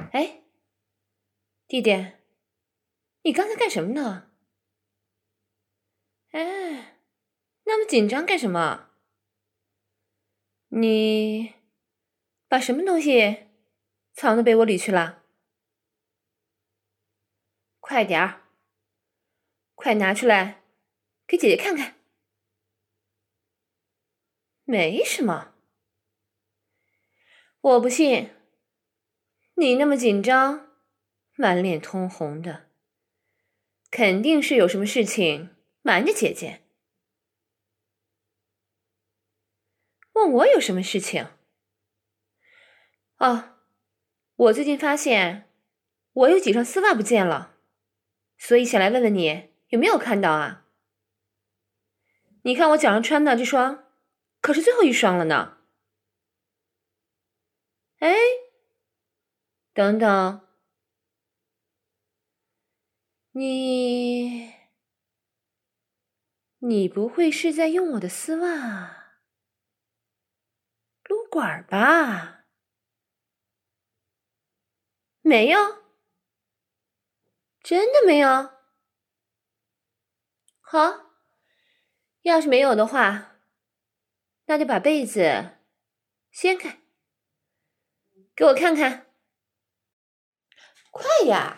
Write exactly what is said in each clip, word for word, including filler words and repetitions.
哎，弟弟，你刚才干什么呢？哎，那么紧张干什么？你把什么东西藏到被窝里去了？快点儿，快拿出来给姐姐看看。没什么，我不信，你那么紧张，满脸通红的，肯定是有什么事情瞒着姐姐。问我有什么事情？哦，我最近发现我有几双丝袜不见了，所以想来问问你有没有看到啊？你看我脚上穿的这双，可是最后一双了呢。哎，等等，你你不会是在用我的丝袜撸管吧？没有，真的没有。好，要是没有的话，那就把被子掀开，给我看看。快呀！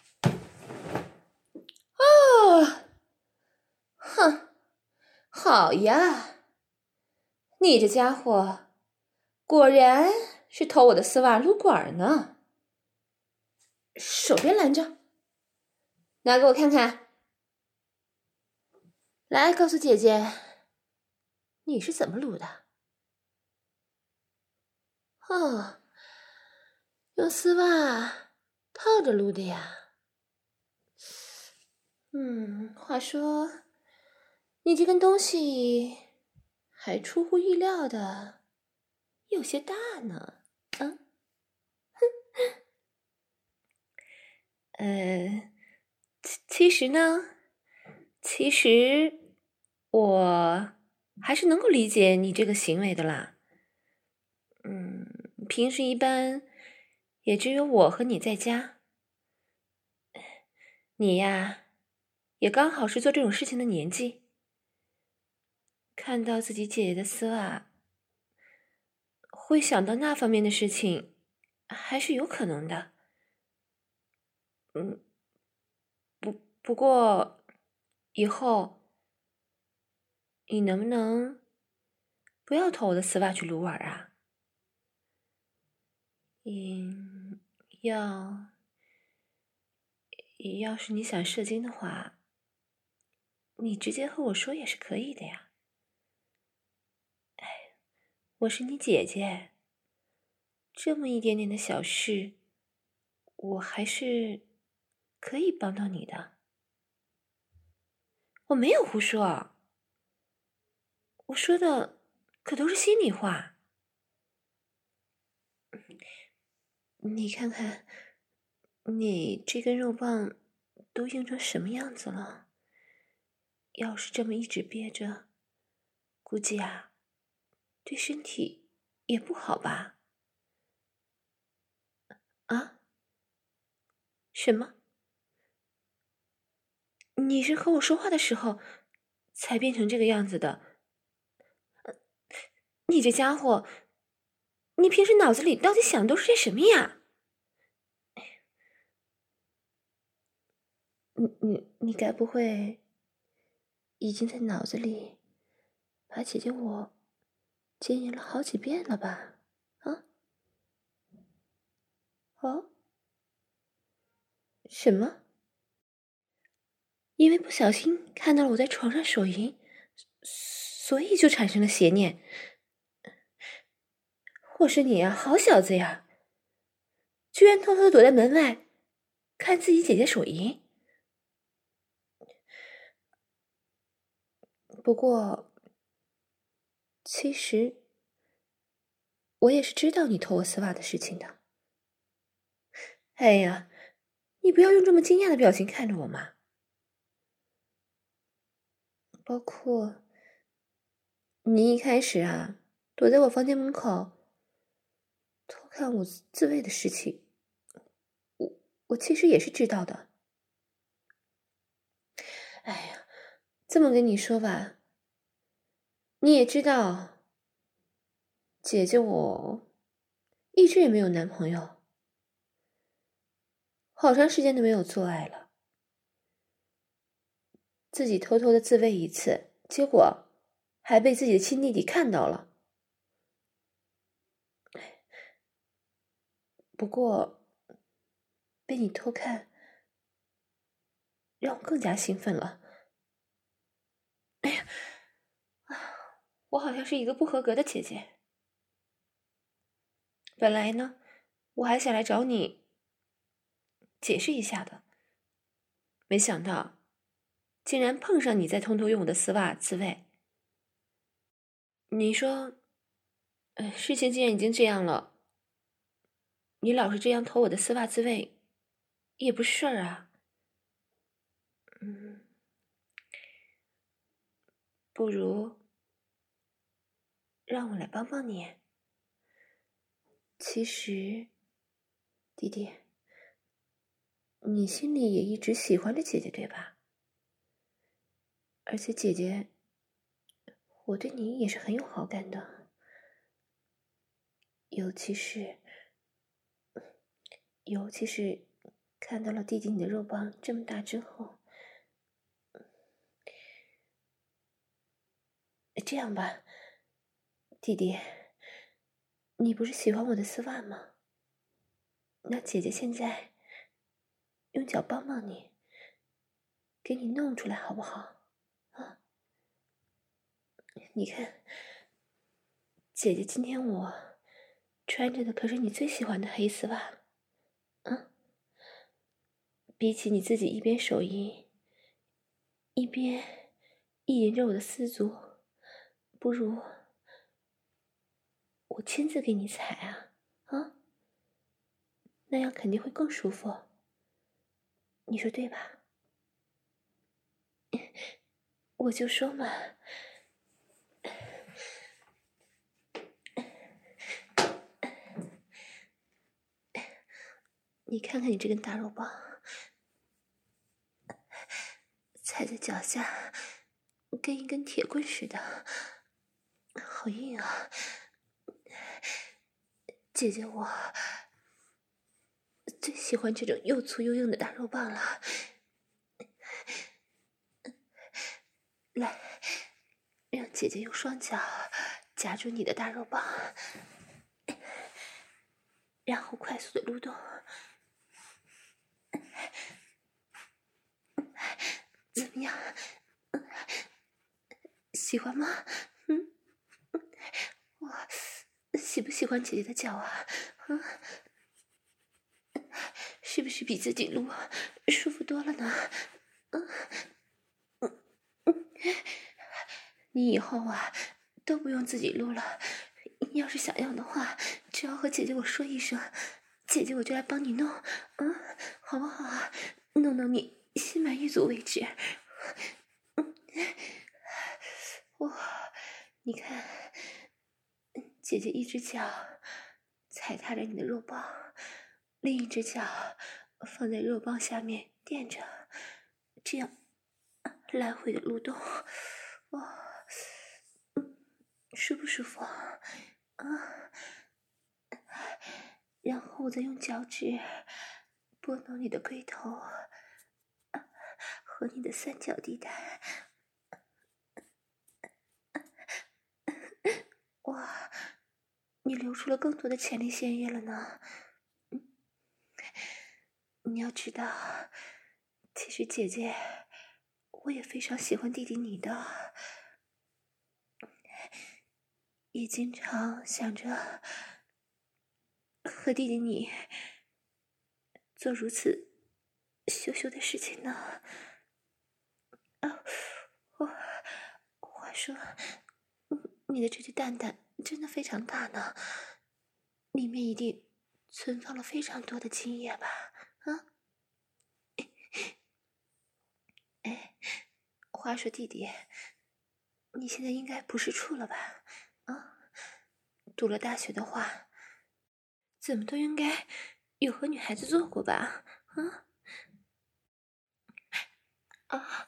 哦，哼，好呀，你这家伙果然是偷我的丝袜撸管呢。手别拦着，拿给我看看。来，告诉姐姐，你是怎么撸的？哦，用丝袜套着撸的呀。嗯，话说，你这根东西还出乎意料的有些大呢。啊，呃，其其实呢，其实我还是能够理解你这个行为的啦。嗯，平时一般也只有我和你在家，你呀，也刚好是做这种事情的年纪。看到自己姐姐的丝袜，会想到那方面的事情，还是有可能的。嗯，不不过以后你能不能不要偷我的丝袜去撸玩啊？嗯，要要是你想射精的话，你直接和我说也是可以的呀。哎，我是你姐姐，这么一点点的小事，我还是可以帮到你的。我没有胡说，我说的可都是心里话。你看看，你这根肉棒都硬成什么样子了？要是这么一直憋着，估计啊，对身体也不好吧？啊？什么？你是和我说话的时候才变成这个样子的？你这家伙，你平时脑子里到底想的都是些什么呀？你你你该不会已经在脑子里把姐姐我奸淫了好几遍了吧？啊？哦？什么？因为不小心看到了我在床上手淫，所以就产生了邪念。我说你呀，好小子呀，居然偷偷躲在门外看自己姐姐手淫。不过，其实我也是知道你偷我丝袜的事情的。哎呀，你不要用这么惊讶的表情看着我嘛。包括你一开始啊，躲在我房间门口偷看我自慰的事情， 我其实也是知道的。哎呀，这么跟你说吧，你也知道，姐姐我一直也没有男朋友，好长时间都没有做爱了，自己偷偷的自慰一次，结果还被自己的亲弟弟看到了。不过被你偷看，让我更加兴奋了。哎呀，我好像是一个不合格的姐姐。本来呢，我还想来找你解释一下的，没想到竟然碰上你在偷偷用我的丝袜自慰。你说，呃，事情既然已经这样了，你老是这样偷我的丝袜自慰，也不是事儿啊。嗯，不如让我来帮帮你。其实，弟弟，你心里也一直喜欢着姐姐，对吧？而且姐姐，我对你也是很有好感的，尤其是，尤其是看到了弟弟你的肉棒这么大之后。这样吧，弟弟，你不是喜欢我的丝袜吗？那姐姐现在用脚帮帮你，给你弄出来好不好？啊，你看，姐姐今天我穿着的可是你最喜欢的黑丝袜，啊，比起你自己一边手淫，一边意淫着我的丝足，不如我亲自给你踩啊，啊，那样肯定会更舒服，你说对吧？我就说嘛，你看看你这根大肉棒，踩在脚下，跟一根铁棍似的，好硬啊！姐姐我最喜欢这种又粗又硬的大肉棒了。来，让姐姐用双脚夹住你的大肉棒，然后快速的撸动。怎么样？喜欢吗？嗯，我喜不喜欢姐姐的脚啊？嗯，是不是比自己撸舒服多了呢？嗯嗯嗯，你以后啊都不用自己撸了。你要是想要的话，只要和姐姐我说一声，姐姐我就来帮你弄，嗯，好不好啊？弄到你心满意足为止。嗯，哇，你看，姐姐一只脚踩踏着你的肉棒，另一只脚放在肉棒下面垫着，这样来回的蠕动，哇，嗯，舒不舒服啊？啊，然后我再用脚趾拨弄你的龟头和你的三角地带，哇，你流出了更多的前列腺液了呢。嗯，你要知道，其实姐姐我也非常喜欢弟弟你的，也经常想着和弟弟你做如此羞羞的事情呢。啊，我话说，你的这只蛋蛋真的非常大呢，里面一定存放了非常多的精液吧？啊，哎，话说弟弟，你现在应该不是处了吧？啊，读了大学的话，怎么都应该有和女孩子做过吧？ 啊啊！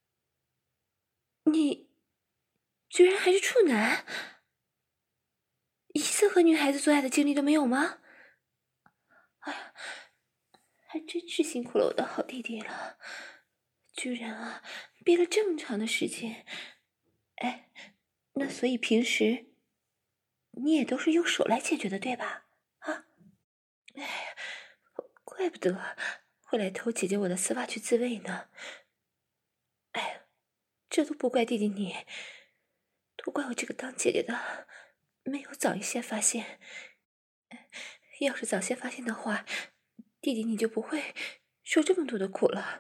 你居然还是处男，一次和女孩子做爱的经历都没有吗？哎呀，还真是辛苦了我的好弟弟了，居然啊憋了这么长的时间。哎，那所以平时你也都是用手来解决的，对吧？啊，哎，怪不得会来偷姐姐我的丝袜去自慰呢。哎，这都不怪弟弟你，都怪我这个当姐姐的没有早一些发现。要是早些发现的话，弟弟你就不会受这么多的苦了。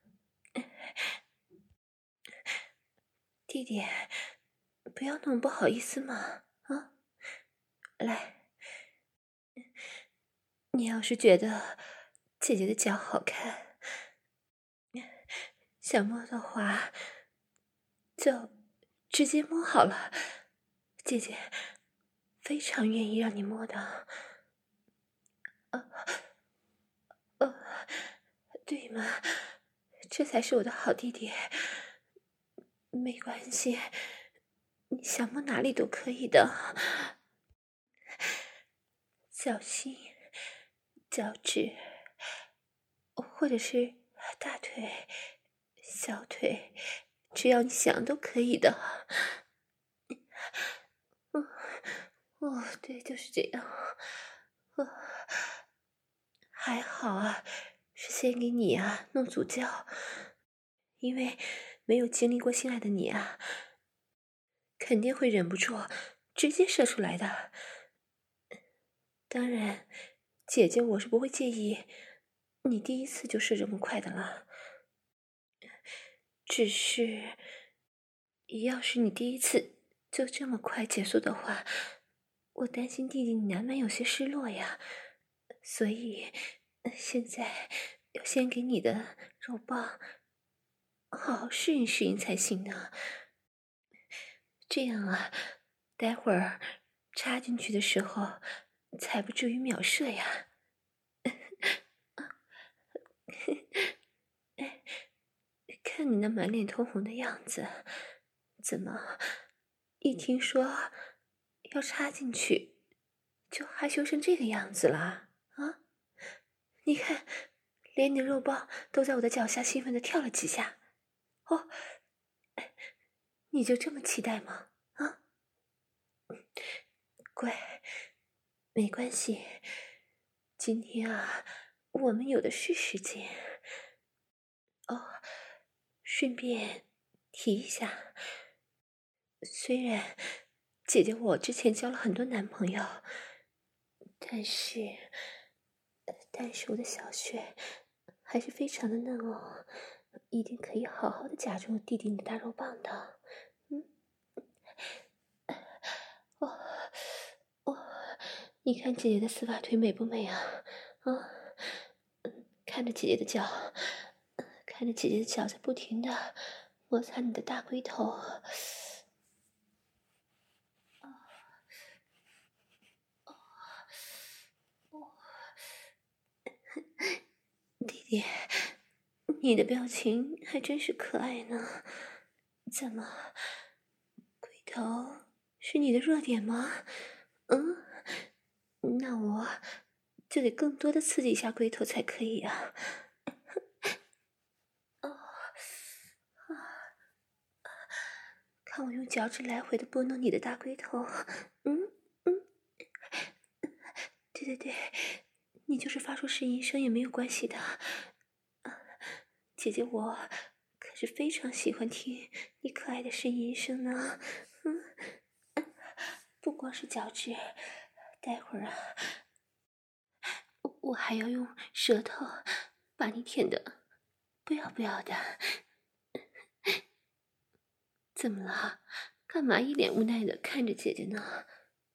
弟弟，不要那么不好意思嘛，啊，来，你要是觉得姐姐的脚好看，想摸的话，就直接摸好了，姐姐非常愿意让你摸的。呃呃，对嘛，这才是我的好弟弟。没关系，你想摸哪里都可以的。脚心、脚趾，或者是大腿、小腿，只要你想都可以的。嗯，哦，对，就是这样。哦，还好啊，是先给你啊弄足教，因为没有经历过性爱的你啊，肯定会忍不住直接射出来的。当然，姐姐我是不会介意你第一次就射这么快的了，只是要是你第一次就这么快结束的话，我担心弟弟你难免有些失落呀，所以现在要先给你的肉棒好好适应适应才行呢。这样啊，待会儿插进去的时候才不至于秒射呀。看你那满脸通红的样子，怎么一听说要插进去就害羞成这个样子了啊？你看，连你的肉棒都在我的脚下兴奋地跳了几下。哦，你就这么期待吗？啊，乖，没关系，今天啊，我们有的是时间。哦，顺便提一下，虽然姐姐我之前交了很多男朋友，但是，但是我的小穴还是非常的嫩哦，一定可以好好的夹住弟弟你的大肉棒的。嗯，哦哦，你看姐姐的丝袜腿美不美啊？啊，看着姐姐的脚，看着姐姐的脚在不停的摩擦你的大龟头。弟弟，你的表情还真是可爱呢。怎么，龟头是你的弱点吗？嗯，那我就得更多的刺激一下龟头才可以啊。哦，看我用脚趾来回的拨弄你的大龟头。嗯嗯，对对对，你就是发出呻吟声也没有关系的。姐姐我可是非常喜欢听你可爱的呻吟声呢。嗯，不光是脚趾，待会儿啊，我我还要用舌头把你舔的不要不要的。怎么了？干嘛一脸无奈的看着姐姐呢？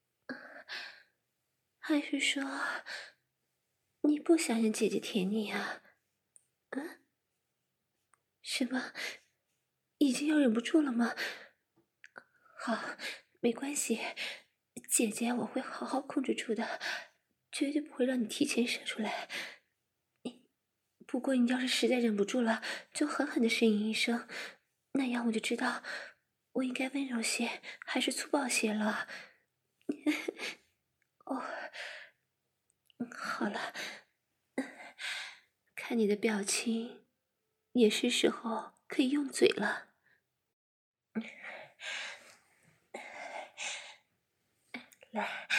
还是说你不想让姐姐舔你啊？嗯？什么？已经要忍不住了吗？好，没关系，姐姐我会好好控制住的，绝对不会让你提前射出来。 不过你要是实在忍不住了，就狠狠的呻吟一声，那样我就知道我应该温柔些还是粗暴些了。哦，好了，看你的表情，也是时候可以用嘴了。来，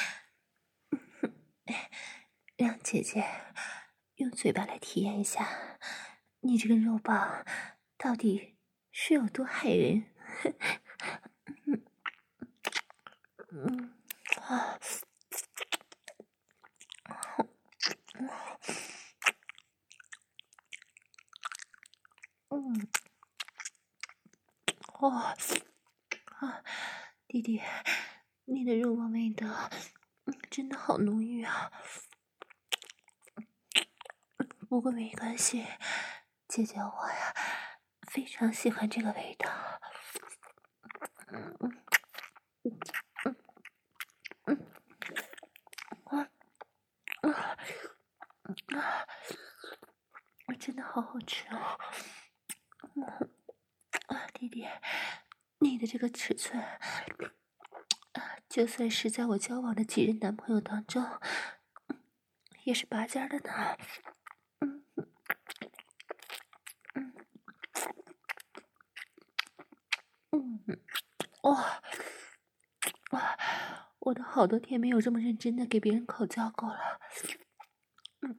让姐姐用嘴巴来体验一下，你这个肉棒到底是有多害人。嗯啊，嗯，哦，啊，弟弟，你的肉棒味道，真的好浓郁啊。不过没关系，姐姐我呀，非常喜欢这个味道。嗯嗯嗯嗯啊啊啊！真的好好吃哦。嗯啊，弟弟，你的这个尺寸，就算是在我交往的几任男朋友当中，也是拔尖的呢。嗯嗯嗯嗯，哇哇！我都好多天没有这么认真的给别人口交过了。嗯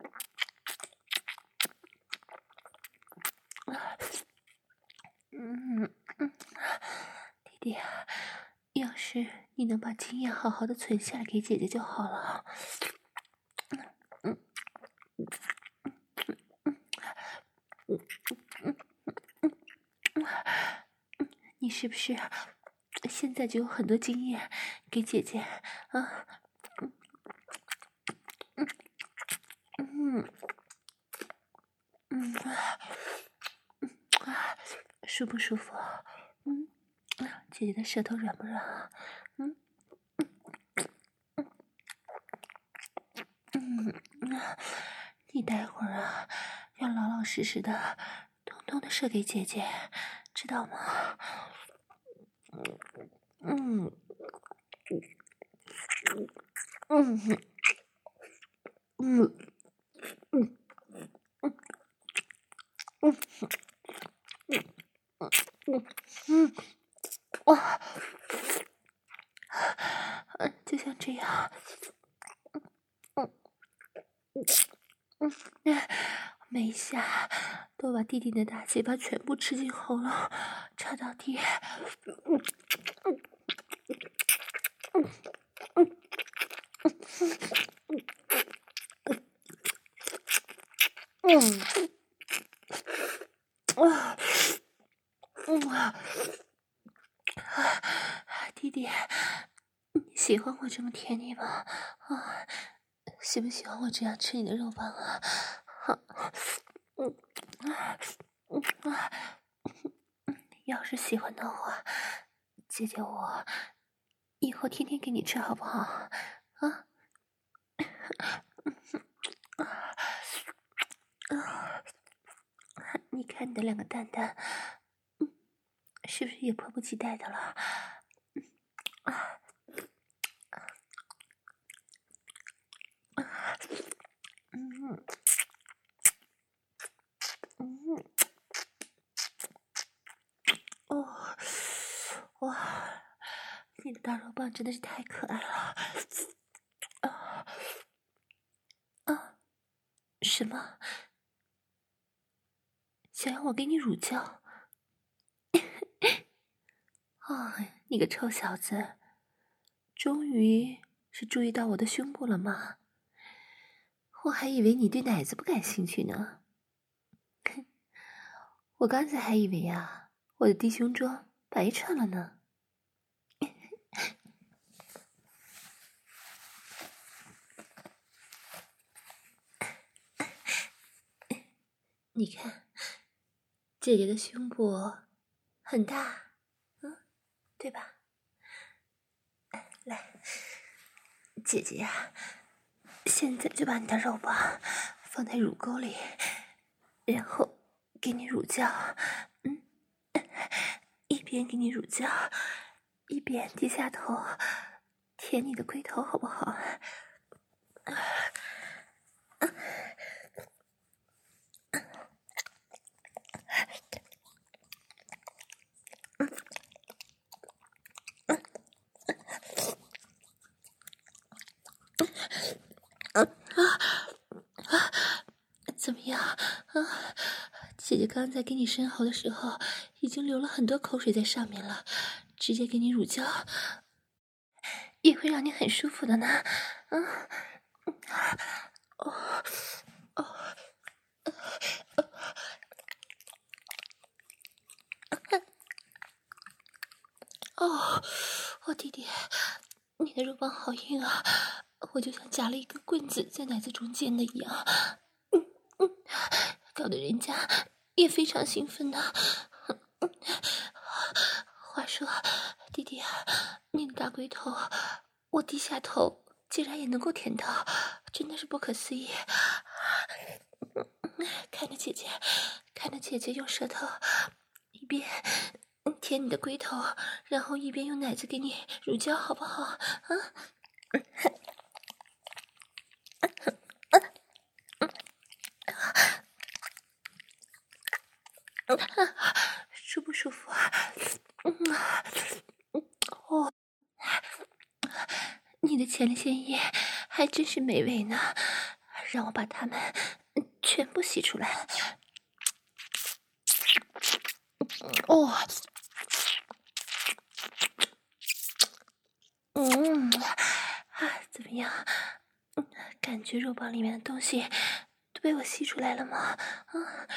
嗯嗯，弟弟，要是你能把经验好好的存下来给姐姐就好了。嗯嗯嗯嗯嗯嗯嗯，你是不是现在就有很多经验给姐姐啊？嗯嗯嗯嗯啊，舒不舒服？嗯，姐姐的舌头软不软啊？嗯嗯嗯，你待会儿啊，要老老实实的，通通的射给姐姐，知道吗？嗯嗯嗯嗯嗯嗯嗯嗯，哇，就像这样。嗯嗯嗯，每一下都把弟弟的大嘴巴全部吃进喉咙，插到底。嗯嗯嗯嗯嗯嗯啊嗯啊，弟弟，你喜欢我这么舔你吗？啊，喜不喜欢我这样吃你的肉棒啊？嗯啊嗯啊，要是喜欢的话，姐姐我以后天天给你吃好不好？啊？啊！你看你的两个蛋蛋，嗯，是不是也迫不及待的了？啊啊！嗯嗯哦，哇！你的大肉棒真的是太可爱了。啊啊！什么？想要我给你乳胶？啊！你个臭小子，终于是注意到我的胸部了吗？我还以为你对奶子不感兴趣呢。我刚才还以为啊，我的低胸装白穿了呢。你看，姐姐的胸部很大，嗯，对吧？来，姐姐呀，现在就把你的肉棒放在乳沟里， 然后给你乳胶，嗯，一边给你乳胶，一边低下头舔你的龟头，好不好？怎么样啊？姐姐刚在给你生喉的时候，已经流了很多口水在上面了，直接给你乳胶，也会让你很舒服的呢。嗯，哦，哦，哦，哦，弟弟，你的肉棒好硬啊，我就像夹了一根棍子在奶子中间的一样。嗯嗯，搞得人家也非常兴奋呢。话说，弟弟啊，你的大龟头，我低下头竟然也能够舔到，真的是不可思议。看着姐姐，看着姐姐用舌头一边舔你的龟头，然后一边用奶子给你乳胶，好不好？啊！舒不舒服啊？哦，你的前列腺液还真是美味呢，让我把它们全部吸出来。哦，嗯，啊，怎么样？感觉肉棒里面的东西都被我吸出来了吗？啊，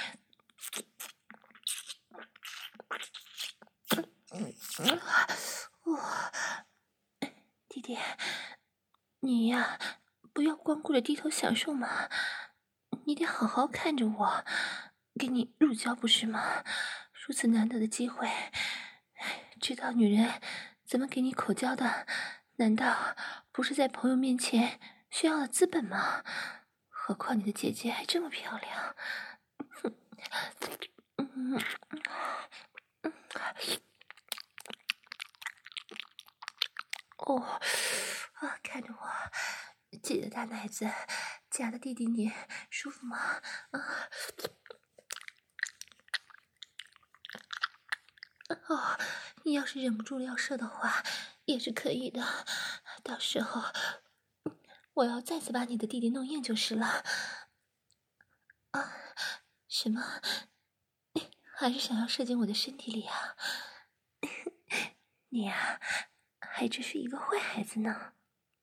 哇，弟弟，你呀，不要光顾着低头享受嘛，你得好好看着我，给你乳胶不是吗？如此难得的机会，知道女人怎么给你口交的，难道不是在朋友面前炫耀的资本吗？何况你的姐姐还这么漂亮。嗯嗯，哦，啊，看着我，姐姐大奶子夹的弟弟你舒服吗？啊，哦，你要是忍不住了要射的话，也是可以的。到时候我要再次把你的弟弟弄硬就是了。啊，什么？还是想要射进我的身体里啊？你呀、啊，还真是一个坏孩子呢。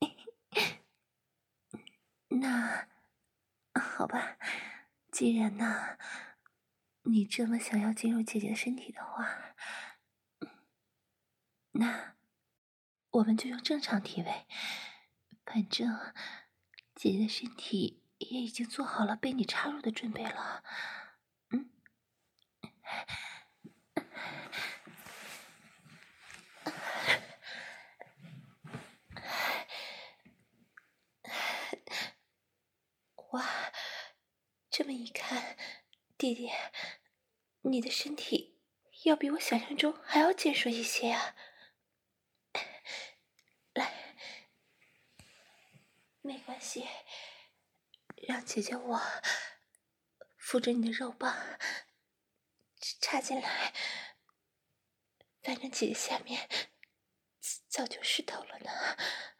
那好吧，既然呢，你这么想要进入姐姐的身体的话，那我们就用正常体位。反正姐姐的身体也已经做好了被你插入的准备了。嗯。哇，这么一看，弟弟，你的身体要比我想象中还要健硕一些啊！来，没关系，让姐姐我扶着你的肉棒插进来，反正姐姐下面早就湿透了呢。